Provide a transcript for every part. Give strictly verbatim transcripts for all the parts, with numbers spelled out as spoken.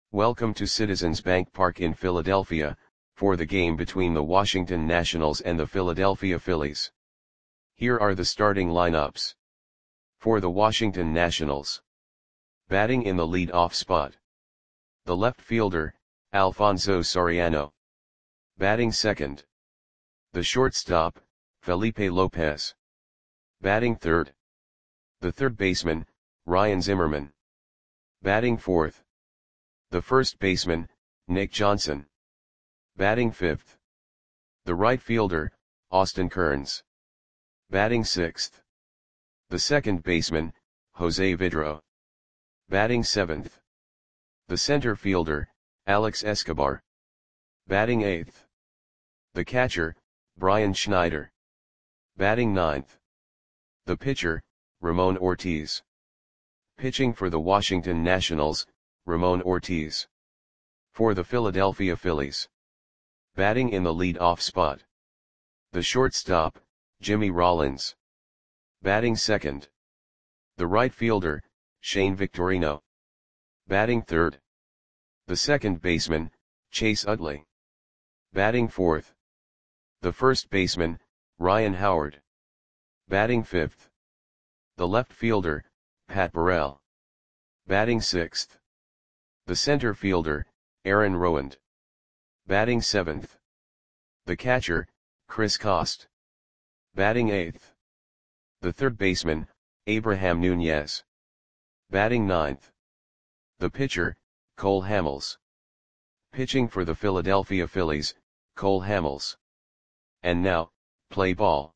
Welcome to Citizens Bank Park in Philadelphia, for the game between the Washington Nationals and the Philadelphia Phillies. Here are the starting lineups. For the Washington Nationals. Batting in the lead-off spot. The left fielder, Alfonso Soriano. Batting second. The shortstop, Felipe Lopez. Batting third. The third baseman, Ryan Zimmerman. Batting fourth. The first baseman, Nick Johnson. Batting fifth. The right fielder, Austin Kearns. Batting sixth. The second baseman, Jose Vidro. Batting seventh. The center fielder, Alex Escobar. Batting eighth. The catcher, Brian Schneider. Batting ninth. The pitcher, Ramon Ortiz. Pitching for the Washington Nationals, Ramon Ortiz. For the Philadelphia Phillies. Batting in the lead-off spot. The shortstop, Jimmy Rollins. Batting second. The right fielder, Shane Victorino. Batting third. The second baseman, Chase Utley. Batting fourth. The first baseman, Ryan Howard. Batting fifth. The left fielder, Pat Burrell. Batting sixth. The center fielder, Aaron Rowand. Batting seventh. The catcher, Chris Cost. Batting eighth. The third baseman, Abraham Nunez. Batting ninth. The pitcher, Cole Hamels. Pitching for the Philadelphia Phillies, Cole Hamels. And now, play ball.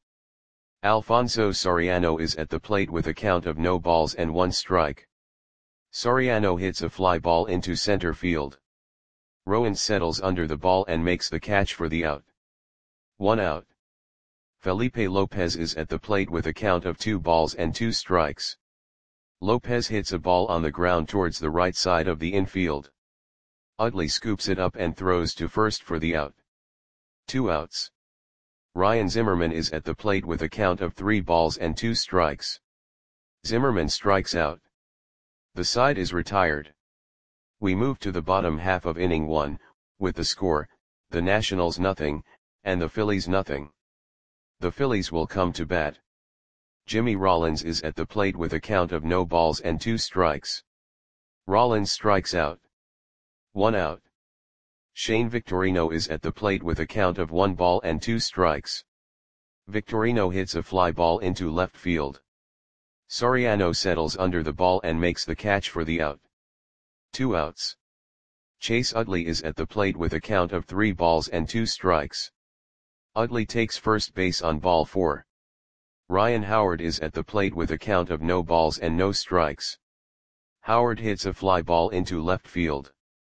Alfonso Soriano is at the plate with a count of no balls and one strike. Soriano hits a fly ball into center field. Rowand settles under the ball and makes the catch for the out. One out. Felipe Lopez is at the plate with a count of two balls and two strikes. Lopez hits a ball on the ground towards the right side of the infield. Utley scoops it up and throws to first for the out. Two outs. Ryan Zimmerman is at the plate with a count of three balls and two strikes. Zimmerman strikes out. The side is retired. We move to the bottom half of inning one, with the score, the Nationals nothing, and the Phillies nothing. The Phillies will come to bat. Jimmy Rollins is at the plate with a count of no balls and two strikes. Rollins strikes out. One out. Shane Victorino is at the plate with a count of one ball and two strikes. Victorino hits a fly ball into left field. Soriano settles under the ball and makes the catch for the out. Two outs. Chase Utley is at the plate with a count of three balls and two strikes. Utley takes first base on ball four. Ryan Howard is at the plate with a count of no balls and no strikes. Howard hits a fly ball into left field.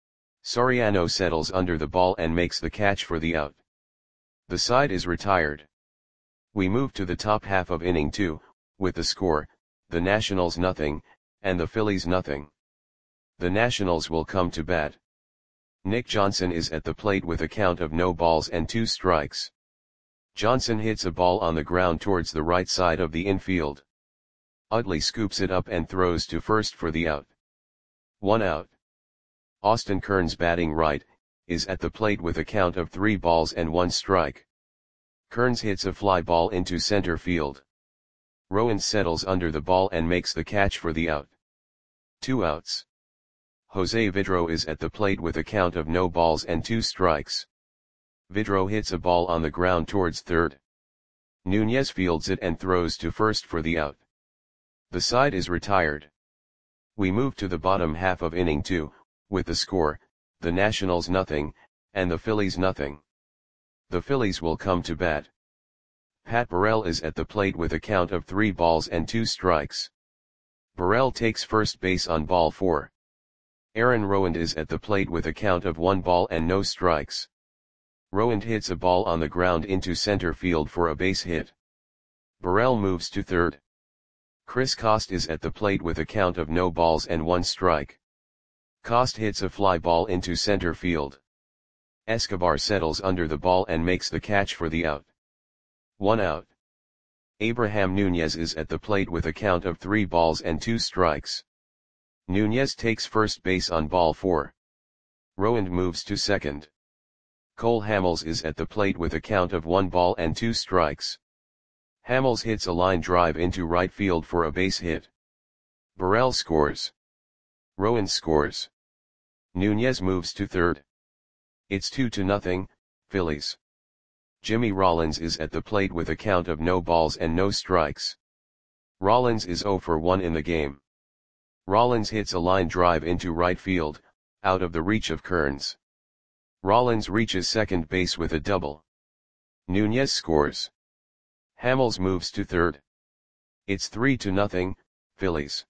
Soriano settles under the ball and makes the catch for the out. The side is retired. We move to the top half of inning two, with the score, the Nationals nothing, and the Phillies nothing. The Nationals will come to bat. Nick Johnson is at the plate with a count of no balls and two strikes. Johnson hits a ball on the ground towards the right side of the infield. Utley scoops it up and throws to first for the out. One out. Austin Kearns, batting right, is at the plate with a count of three balls and one strike. Kearns hits a fly ball into center field. Rowand settles under the ball and makes the catch for the out. Two outs. Jose Vidro is at the plate with a count of no balls and two strikes. Vidro hits a ball on the ground towards third. Nunez fields it and throws to first for the out. The side is retired. We move to the bottom half of inning two, with the score, the Nationals nothing, and the Phillies nothing. The Phillies will come to bat. Pat Burrell is at the plate with a count of three balls and two strikes. Burrell takes first base on ball four. Aaron Rowand is at the plate with a count of one ball and no strikes. Rowand hits a ball on the ground into center field for a base hit. Burrell moves to third. Chris Cost is at the plate with a count of no balls and one strike. Cost hits a fly ball into center field. Escobar settles under the ball and makes the catch for the out. One out. Abraham Nunez is at the plate with a count of three balls and two strikes. Nunez takes first base on ball four. Rowand moves to second. Cole Hamels is at the plate with a count of one ball and two strikes. Hamels hits a line drive into right field for a base hit. Burrell scores. Rowand scores. Nunez moves to third. It's two to nothing, Phillies. Jimmy Rollins is at the plate with a count of no balls and no strikes. Rollins is zero for one in the game. Rollins hits a line drive into right field, out of the reach of Kearns. Rollins reaches second base with a double. Nunez scores. Hamels moves to third. It's three to nothing, Phillies.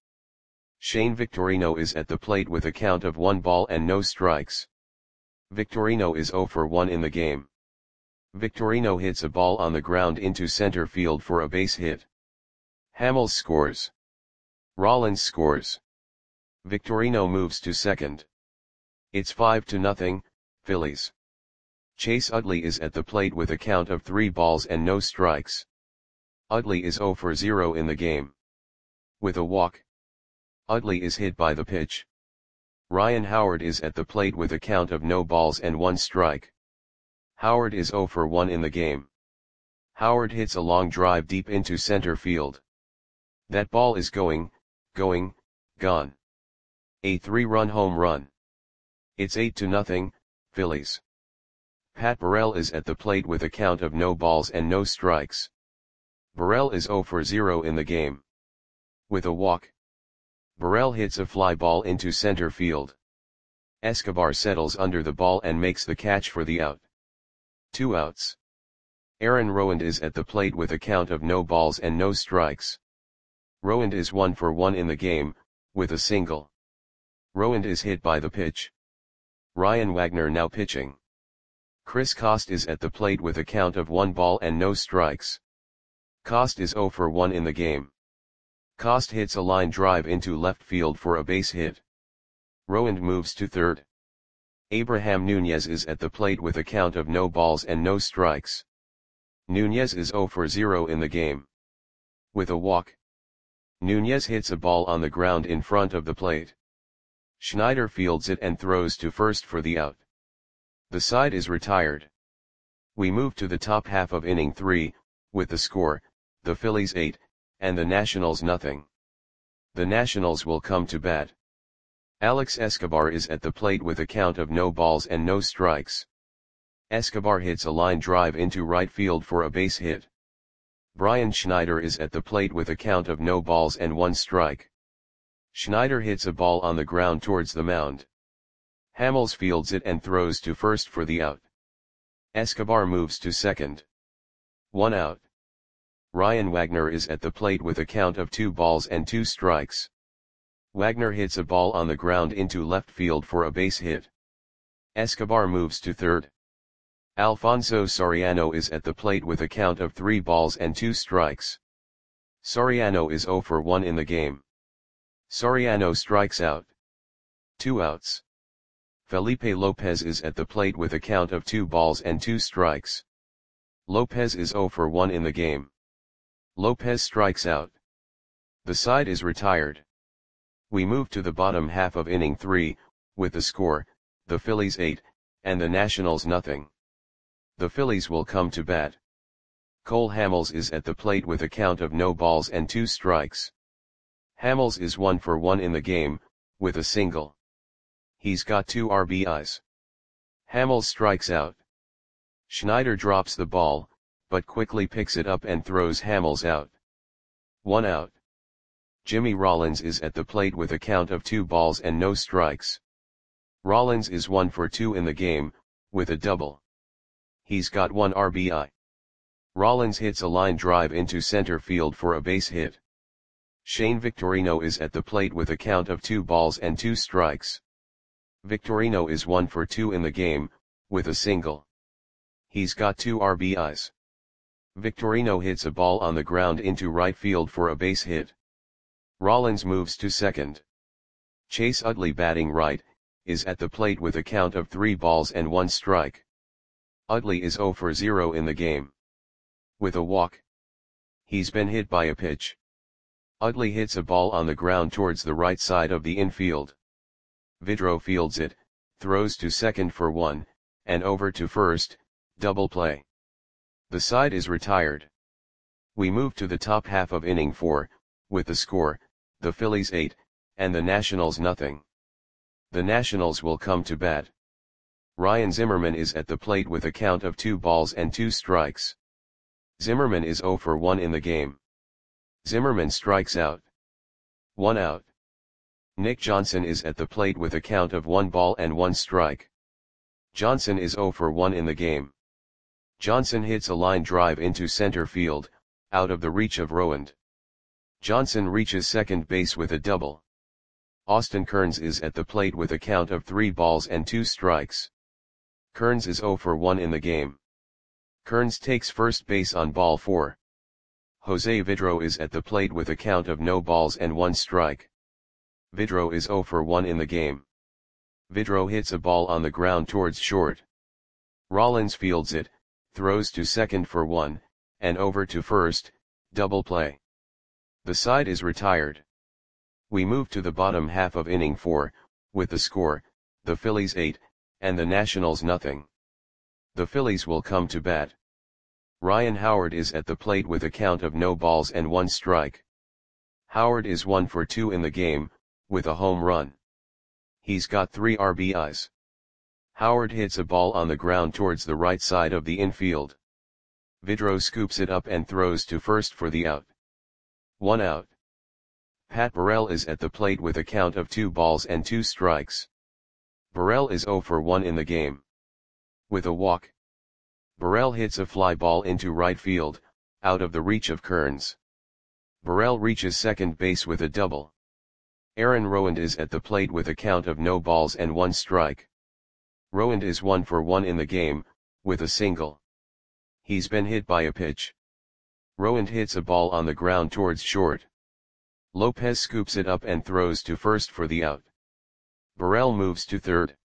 Shane Victorino is at the plate with a count of one ball and no strikes. Victorino is zero for one in the game. Victorino hits a ball on the ground into center field for a base hit. Hamels scores. Rollins scores. Victorino moves to second. It's five to nothing, Phillies. Chase Utley is at the plate with a count of three balls and no strikes. Utley is zero for zero in the game. With a walk. Utley is hit by the pitch. Ryan Howard is at the plate with a count of no balls and one strike. Howard is zero for one in the game. Howard hits a long drive deep into center field. That ball is going, going, gone. A three-run home run. It's eight to nothing, Phillies. Pat Burrell is at the plate with a count of no balls and no strikes. Burrell is zero for zero in the game. With a walk. Burrell hits a fly ball into center field. Escobar settles under the ball and makes the catch for the out. Two outs. Aaron Rowand is at the plate with a count of no balls and no strikes. Rowand is one for one in the game, with a single. Rowand is hit by the pitch. Ryan Wagner now pitching. Chris Cost is at the plate with a count of one ball and no strikes. Cost is zero for one in the game. Cost hits a line drive into left field for a base hit. Rowand moves to third. Abraham Nunez is at the plate with a count of no balls and no strikes. Nunez is zero for zero in the game. With a walk. Nunez hits a ball on the ground in front of the plate. Schneider fields it and throws to first for the out. The side is retired. We move to the top half of inning three, with the score, the Phillies eight, and the Nationals nothing. The Nationals will come to bat. Alex Escobar is at the plate with a count of no balls and no strikes. Escobar hits a line drive into right field for a base hit. Brian Schneider is at the plate with a count of no balls and one strike. Schneider hits a ball on the ground towards the mound. Hamels fields it and throws to first for the out. Escobar moves to second. One out. Ryan Wagner is at the plate with a count of two balls and two strikes. Wagner hits a ball on the ground into left field for a base hit. Escobar moves to third. Alfonso Soriano is at the plate with a count of three balls and two strikes. Soriano is zero for one in the game. Soriano strikes out. Two outs. Felipe Lopez is at the plate with a count of two balls and two strikes. Lopez is zero for one in the game. Lopez strikes out. The side is retired. We move to the bottom half of inning three, with the score, the Phillies eight, and the Nationals nothing. The Phillies will come to bat. Cole Hamels is at the plate with a count of no balls and two strikes. Hamels is one for one in the game, with a single. He's got two R B Is. Hamels strikes out. Schneider drops the ball, but quickly picks it up and throws Hamels out. One out. Jimmy Rollins is at the plate with a count of two balls and no strikes. Rollins is one for two in the game, with a double. He's got one R B I. Rollins hits a line drive into center field for a base hit. Shane Victorino is at the plate with a count of two balls and two strikes. Victorino is one for two in the game, with a single. He's got two R B Is. Victorino hits a ball on the ground into right field for a base hit. Rollins moves to second. Chase Utley, batting right, is at the plate with a count of three balls and one strike. Utley is zero for zero in the game. With a walk. He's been hit by a pitch. Utley hits a ball on the ground towards the right side of the infield. Vidro fields it, throws to second for one, and over to first, double play. The side is retired. We move to the top half of inning four, with the score, the Phillies eight, and the Nationals nothing. The Nationals will come to bat. Ryan Zimmerman is at the plate with a count of two balls and two strikes. Zimmerman is zero for one in the game. Zimmerman strikes out. One out. Nick Johnson is at the plate with a count of one ball and one strike. Johnson is zero for one in the game. Johnson hits a line drive into center field, out of the reach of Rowand. Johnson reaches second base with a double. Austin Kearns is at the plate with a count of three balls and two strikes. Kearns is zero for one in the game. Kearns takes first base on ball four. Jose Vidro is at the plate with a count of no balls and one strike. Vidro is zero for one in the game. Vidro hits a ball on the ground towards short. Rollins fields it, throws to second for one, and over to first, double play. The side is retired. We move to the bottom half of inning four, with the score, the Phillies eight, and the Nationals nothing. The Phillies will come to bat. Ryan Howard is at the plate with a count of no balls and one strike. Howard is one for two in the game, with a home run. He's got three R B Is. Howard hits a ball on the ground towards the right side of the infield. Vidro scoops it up and throws to first for the out. One out. Pat Burrell is at the plate with a count of two balls and two strikes. Burrell is zero for one in the game. With a walk. Burrell hits a fly ball into right field, out of the reach of Kearns. Burrell reaches second base with a double. Aaron Rowand is at the plate with a count of no balls and one strike. Rowand is one for one in the game, with a single. He's been hit by a pitch. Rowand hits a ball on the ground towards short. Lopez scoops it up and throws to first for the out. Burrell moves to third.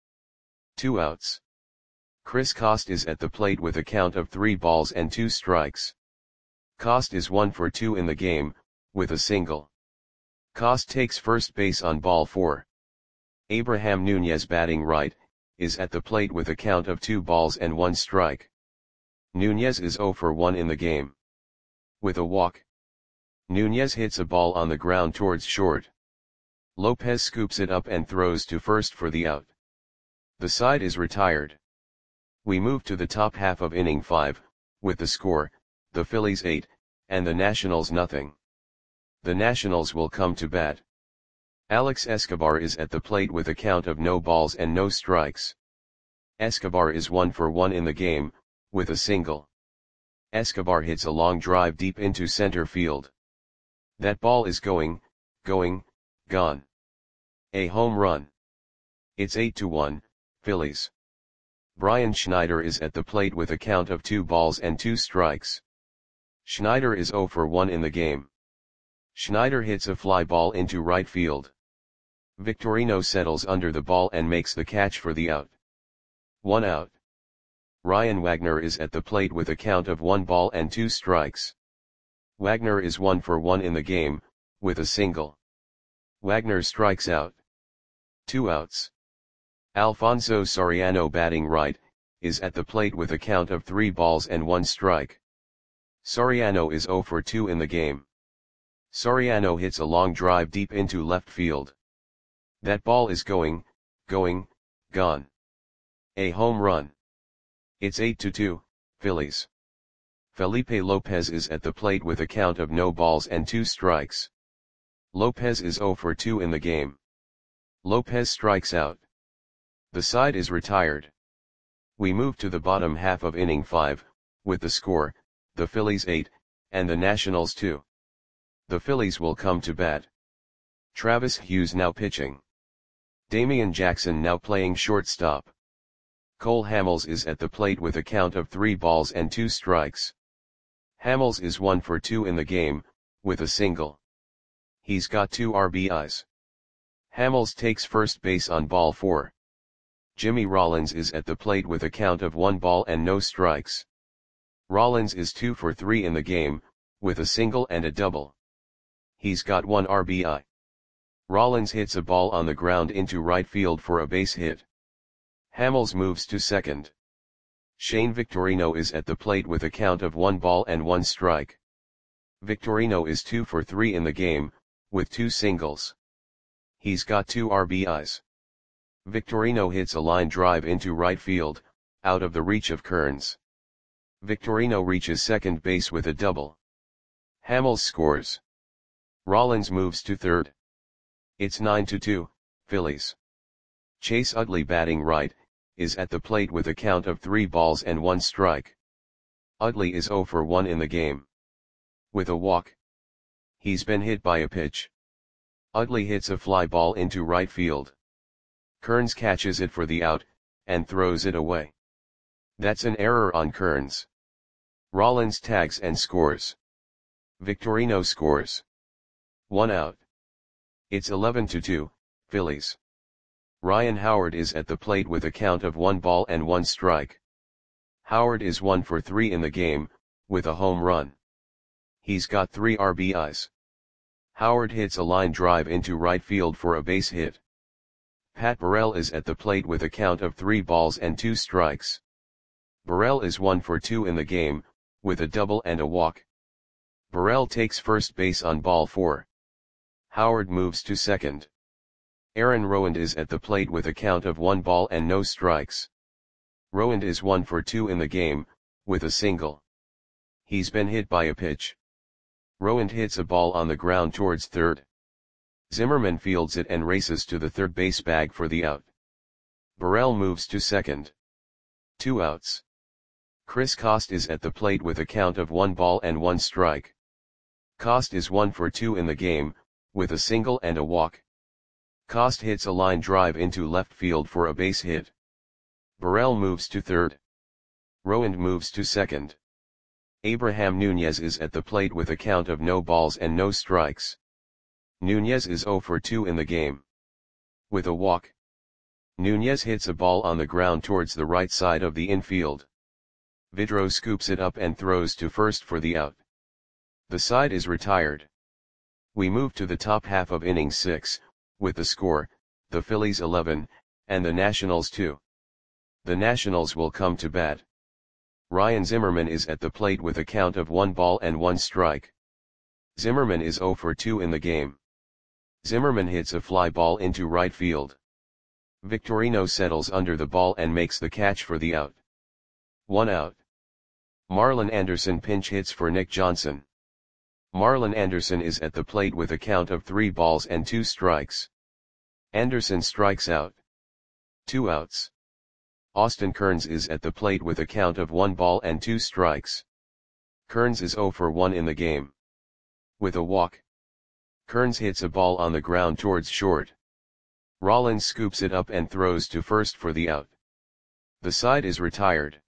Two outs. Chris Coste is at the plate with a count of three balls and two strikes. Coste is one for two in the game, with a single. Coste takes first base on ball four. Abraham Nunez, batting right, is at the plate with a count of two balls and one strike. Nunez is zero for one in the game. With a walk. Nunez hits a ball on the ground towards short. Lopez scoops it up and throws to first for the out. The side is retired. We move to the top half of inning five, with the score, the Phillies eight, and the Nationals nothing. The Nationals will come to bat. Alex Escobar is at the plate with a count of no balls and no strikes. Escobar is one for one in the game, with a single. Escobar hits a long drive deep into center field. That ball is going, going, gone. A home run. It's eight to one, Phillies. Brian Schneider is at the plate with a count of two balls and two strikes. Schneider is zero for one in the game. Schneider hits a fly ball into right field. Victorino settles under the ball and makes the catch for the out. One out. Ryan Wagner is at the plate with a count of one ball and two strikes. Wagner is one for one in the game, with a single. Wagner strikes out. Two outs. Alfonso Soriano, batting right, is at the plate with a count of three balls and one strike. Soriano is zero for two in the game. Soriano hits a long drive deep into left field. That ball is going, going, gone. A home run. It's eight to two, Phillies. Felipe Lopez is at the plate with a count of no balls and two strikes. Lopez is zero for two in the game. Lopez strikes out. The side is retired. We move to the bottom half of inning five, with the score, the Phillies eight, and the Nationals two. The Phillies will come to bat. Travis Hughes now pitching. Damian Jackson now playing shortstop. Cole Hamels is at the plate with a count of three balls and two strikes. Hamels is one for two in the game, with a single. He's got two R B Is. Hamels takes first base on ball four. Jimmy Rollins is at the plate with a count of one ball and no strikes. Rollins is two for three in the game, with a single and a double. He's got one R B I. Rollins hits a ball on the ground into right field for a base hit. Hamels moves to second. Shane Victorino is at the plate with a count of one ball and one strike. Victorino is two for three in the game, with two singles. He's got two R B Is. Victorino hits a line drive into right field, out of the reach of Kearns. Victorino reaches second base with a double. Hamels scores. Rollins moves to third. It's nine to two, Phillies. Chase Utley, batting right, is at the plate with a count of three balls and one strike. Utley is zero for one in the game. With a walk. He's been hit by a pitch. Utley hits a fly ball into right field. Kearns catches it for the out, and throws it away. That's an error on Kearns. Rollins tags and scores. Victorino scores. One out. It's eleven to two, Phillies. Ryan Howard is at the plate with a count of one ball and one strike. Howard is one for three in the game, with a home run. He's got three R B Is. Howard hits a line drive into right field for a base hit. Pat Burrell is at the plate with a count of three balls and two strikes. Burrell is one for two in the game, with a double and a walk. Burrell takes first base on ball four. Howard moves to second. Aaron Rowand is at the plate with a count of one ball and no strikes. Rowand is one for two in the game, with a single. He's been hit by a pitch. Rowand hits a ball on the ground towards third. Zimmerman fields it and races to the third base bag for the out. Burrell moves to second. Two outs. Chris Coste is at the plate with a count of one ball and one strike. Coste is one for two in the game, with a single and a walk. Coste hits a line drive into left field for a base hit. Burrell moves to third. Rowand moves to second. Abraham Nunez is at the plate with a count of no balls and no strikes. Nunez is zero for two in the game. With a walk. Nunez hits a ball on the ground towards the right side of the infield. Vidro scoops it up and throws to first for the out. The side is retired. We move to the top half of inning six, with the score, the Phillies eleven, and the Nationals two. The Nationals will come to bat. Ryan Zimmerman is at the plate with a count of one ball and one strike. Zimmerman is zero for two in the game. Zimmerman hits a fly ball into right field. Victorino settles under the ball and makes the catch for the out. One out. Marlon Anderson pinch hits for Nick Johnson. Marlon Anderson is at the plate with a count of three balls and two strikes. Anderson strikes out. Two outs. Austin Kearns is at the plate with a count of one ball and two strikes. Kearns is zero for one in the game. With a walk. Kearns hits a ball on the ground towards short. Rollins scoops it up and throws to first for the out. The side is retired.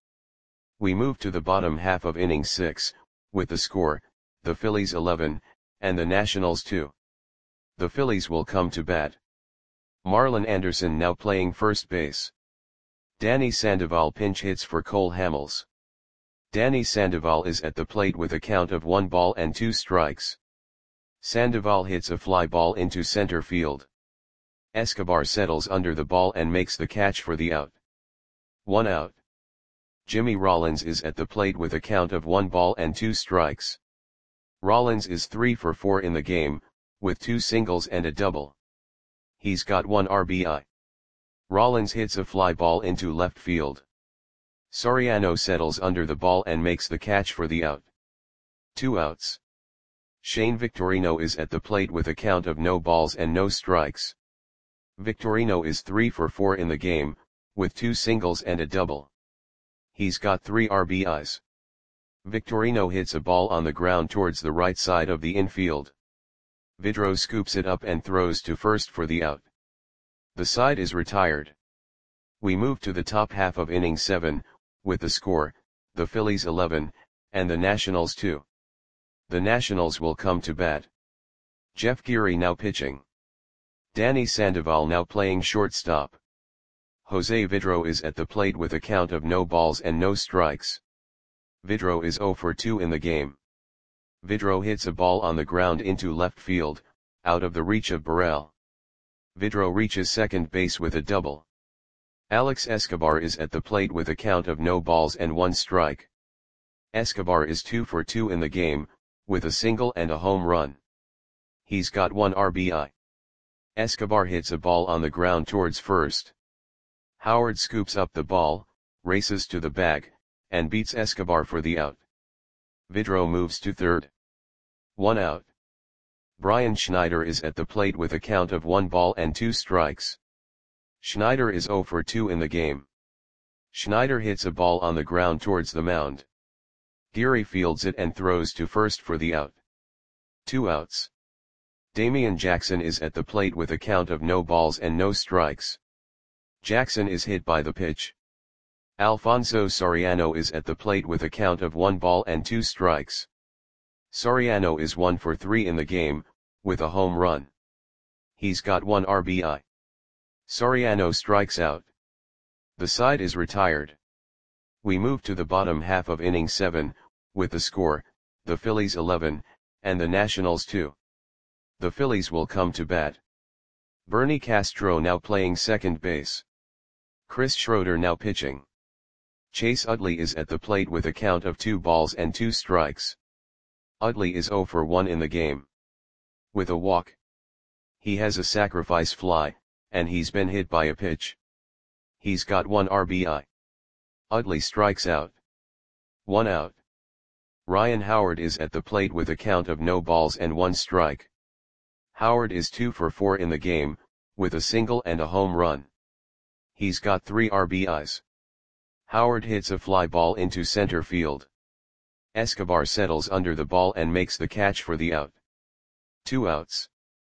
We move to the bottom half of inning six, with the score, the Phillies eleven, and the Nationals two. The Phillies will come to bat. Marlon Anderson now playing first base. Danny Sandoval pinch hits for Cole Hamels. Danny Sandoval is at the plate with a count of one ball and two strikes. Sandoval hits a fly ball into center field. Escobar settles under the ball and makes the catch for the out. One out. Jimmy Rollins is at the plate with a count of one ball and two strikes. Rollins is three for four in the game, with two singles and a double. He's got one R B I. Rollins hits a fly ball into left field. Soriano settles under the ball and makes the catch for the out. Two outs. Shane Victorino is at the plate with a count of no balls and no strikes. Victorino is three for four in the game, with two singles and a double. He's got three R B Is. Victorino hits a ball on the ground towards the right side of the infield. Vidro scoops it up and throws to first for the out. The side is retired. We move to the top half of inning seven, with the score, the Phillies eleven, and the Nationals two. The Nationals will come to bat. Jeff Geary now pitching. Danny Sandoval now playing shortstop. Jose Vidro is at the plate with a count of no balls and no strikes. Vidro is zero for two in the game. Vidro hits a ball on the ground into left field, out of the reach of Burrell. Vidro reaches second base with a double. Alex Escobar is at the plate with a count of no balls and one strike. Escobar is two for two in the game, with a single and a home run. He's got one R B I. Escobar hits a ball on the ground towards first. Howard scoops up the ball, races to the bag, and beats Escobar for the out. Vidro moves to third. One out. Brian Schneider is at the plate with a count of one ball and two strikes. Schneider is zero for two in the game. Schneider hits a ball on the ground towards the mound. Geary fields it and throws to first for the out. Two outs. Damian Jackson is at the plate with a count of no balls and no strikes. Jackson is hit by the pitch. Alfonso Soriano is at the plate with a count of one ball and two strikes. Soriano is one for three in the game, with a home run. He's got one R B I. Soriano strikes out. The side is retired. We move to the bottom half of inning seven, with the score, the Phillies eleven, and the Nationals two. The Phillies will come to bat. Bernie Castro now playing second base. Chris Schroeder now pitching. Chase Utley is at the plate with a count of two balls and two strikes. Utley is zero for one in the game. With a walk. He has a sacrifice fly, and he's been hit by a pitch. He's got one R B I. Utley strikes out. One out. Ryan Howard is at the plate with a count of no balls and one strike. Howard is two for four in the game, with a single and a home run. He's got three R B Is. Howard hits a fly ball into center field. Escobar settles under the ball and makes the catch for the out. Two outs.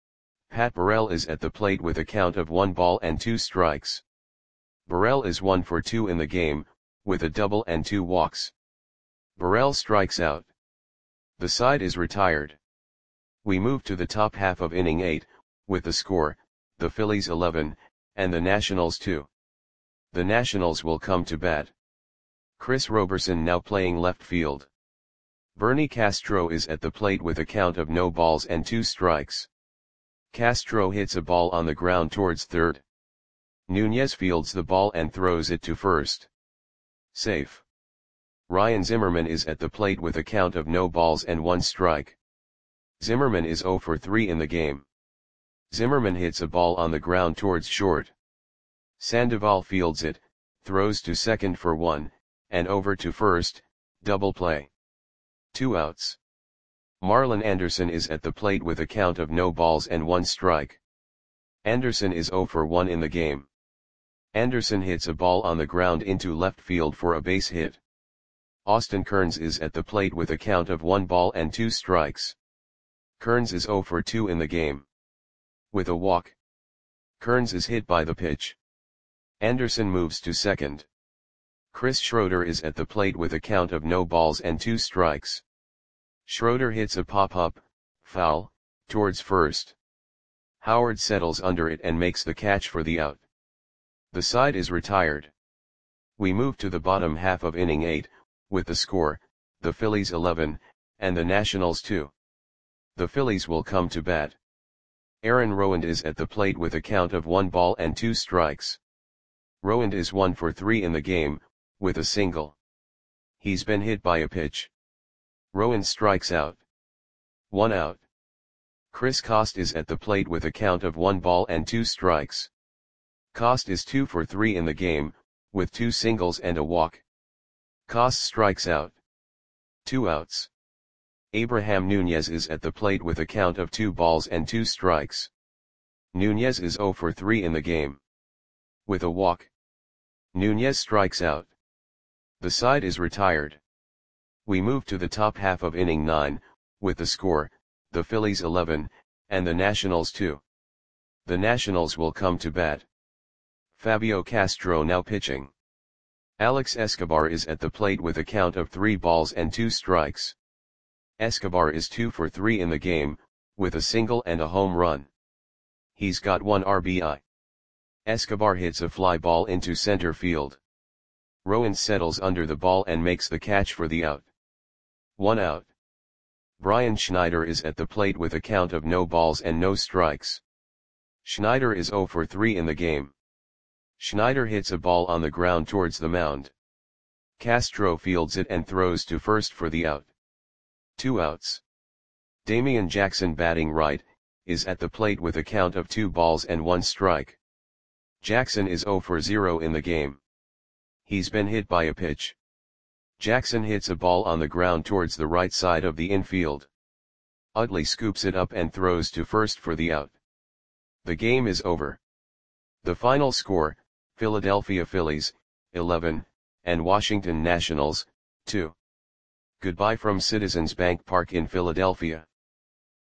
Pat Burrell is at the plate with a count of one ball and two strikes. Burrell is one for two in the game, with a double and two walks. Burrell strikes out. The side is retired. We move to the top half of inning eight, with the score, the Phillies eleven, and the Nationals two. The Nationals will come to bat. Chris Roberson now playing left field. Bernie Castro is at the plate with a count of no balls and two strikes. Castro hits a ball on the ground towards third. Nunez fields the ball and throws it to first. Safe. Ryan Zimmerman is at the plate with a count of no balls and one strike. Zimmerman is zero for three in the game. Zimmerman hits a ball on the ground towards short. Sandoval fields it, throws to second for one, and over to first, double play. Two outs. Marlon Anderson is at the plate with a count of no balls and one strike. Anderson is zero for one in the game. Anderson hits a ball on the ground into left field for a base hit. Austin Kearns is at the plate with a count of one ball and two strikes. Kearns is zero for two in the game. With a walk. Kearns is hit by the pitch. Anderson moves to second. Chris Schroeder is at the plate with a count of no balls and two strikes. Schroeder hits a pop-up, foul, towards first. Howard settles under it and makes the catch for the out. The side is retired. We move to the bottom half of inning eight, with the score, the Phillies eleven, and the Nationals two. The Phillies will come to bat. Aaron Rowand is at the plate with a count of one ball and two strikes. Rowand is one for three in the game, with a single. He's been hit by a pitch. Rowand strikes out. One out. Chris Cost is at the plate with a count of one ball and two strikes. Cost is two for three in the game, with two singles and a walk. Cost strikes out. Two outs. Abraham Nunez is at the plate with a count of two balls and two strikes. Nunez is zero for three in the game. With a walk. Nunez strikes out. The side is retired. We move to the top half of inning nine, with the score, the Phillies eleven, and the Nationals two. The Nationals will come to bat. Fabio Castro now pitching. Alex Escobar is at the plate with a count of three balls and two strikes. Escobar is two for three in the game, with a single and a home run. He's got one R B I. Escobar hits a fly ball into center field. Rowand settles under the ball and makes the catch for the out. One out. Brian Schneider is at the plate with a count of no balls and no strikes. Schneider is zero for three in the game. Schneider hits a ball on the ground towards the mound. Castro fields it and throws to first for the out. Two outs. Damian Jackson, batting right, is at the plate with a count of two balls and one strike. Jackson is zero for zero in the game. He's been hit by a pitch. Jackson hits a ball on the ground towards the right side of the infield. Utley scoops it up and throws to first for the out. The game is over. The final score, Philadelphia Phillies, eleven, and Washington Nationals, two. Goodbye from Citizens Bank Park in Philadelphia.